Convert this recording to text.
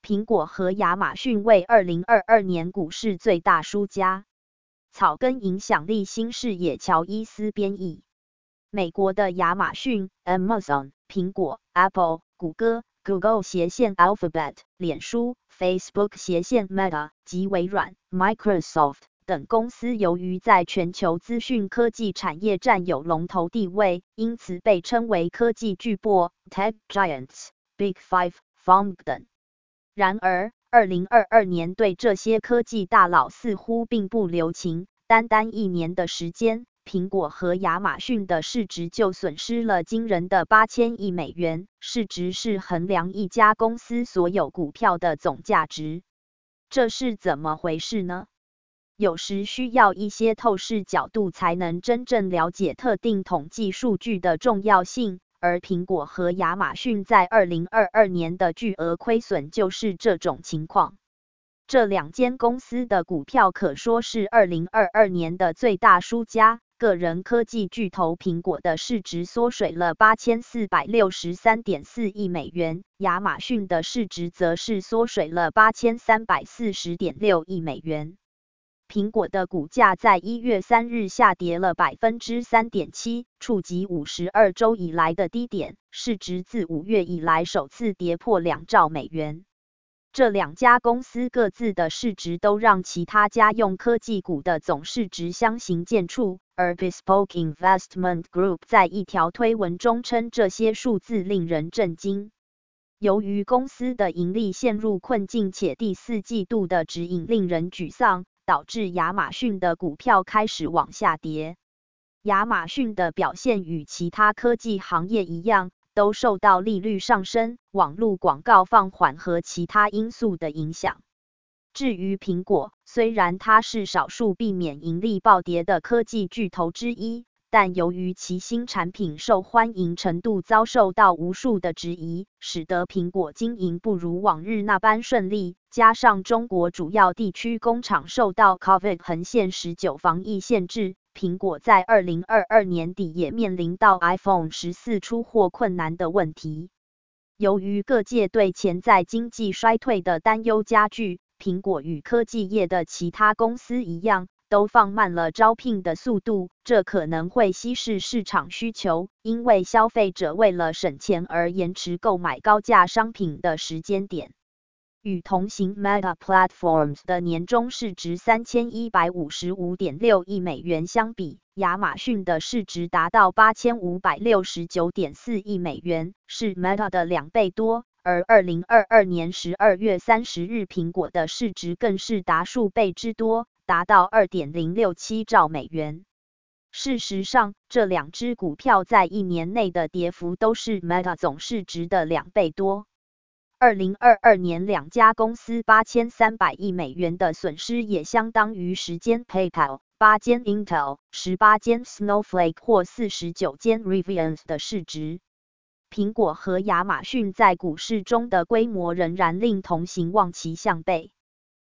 苹果和亚马逊为2022年股市最大输家。草根影响力新视野乔伊斯编译。美国的亚马逊 Amazon、苹果 Apple、谷歌 Google 斜线 Alphabet、脸书 Facebook 斜线 Meta 及微软 Microsoft 等公司由于在全球资讯科技产业占有龙头地位，因此被称为科技巨擘 Tech Giants、Big Five、FANG 等。然而，2022年对这些科技大佬似乎并不留情，单一年的时间，苹果和亚马逊的市值就损失了惊人的8000亿美元，市值是衡量一家公司所有股票的总价值。这是怎么回事呢？有时需要一些透视角度才能真正了解特定统计数据的重要性，而苹果和亚马逊在2022年的巨额亏损就是这种情况。这两间公司的股票可说是2022年的最大输家，个人科技巨头苹果的市值缩水了8463.4亿美元，亚马逊的市值则是缩水了8340.6亿美元。苹果的股价在1月3日下跌了 3.7%， 触及52周以来的低点，市值自5月以来首次跌破2兆美元。这两家公司各自的市值都让其他家用科技股的总市值相形见绌，而 Bespoke Investment Group 在一条推文中称这些数字令人震惊。由于公司的盈利陷入困境且第四季度的指引令人沮丧，导致亚马逊的股票开始往下跌。亚马逊的表现与其他科技行业一样，都受到利率上升、网络广告放缓和其他因素的影响。至于苹果，虽然它是少数避免盈利暴跌的科技巨头之一，但由于其新产品受欢迎程度遭受到无数的质疑，使得苹果经营不如往日那般顺利，加上中国主要地区工厂受到 COVID 横线19防疫限制，苹果在2022年底也面临到 iPhone 14出货困难的问题。由于各界对潜在经济衰退的担忧加剧，苹果与科技业的其他公司一样，都放慢了招聘的速度，这可能会稀释市场需求，因为消费者为了省钱而延迟购买高价商品的时间点。与同行 Meta Platforms 的年终市值3155.6亿美元相比，亚马逊的市值达到8569.4亿美元，是 Meta 的2倍多，而2022年12月30日苹果的市值更是达数倍之多，达到 2.067 兆美元。事实上，这两只股票在一年内的跌幅都是 Meta 总市值的2倍多。2022年两家公司8300亿美元的损失也相当于10间 PayPal、8间 Intel、18间 Snowflake 或49间 Rivian 的市值。苹果和亚马逊在股市中的规模仍然令同行望其项背。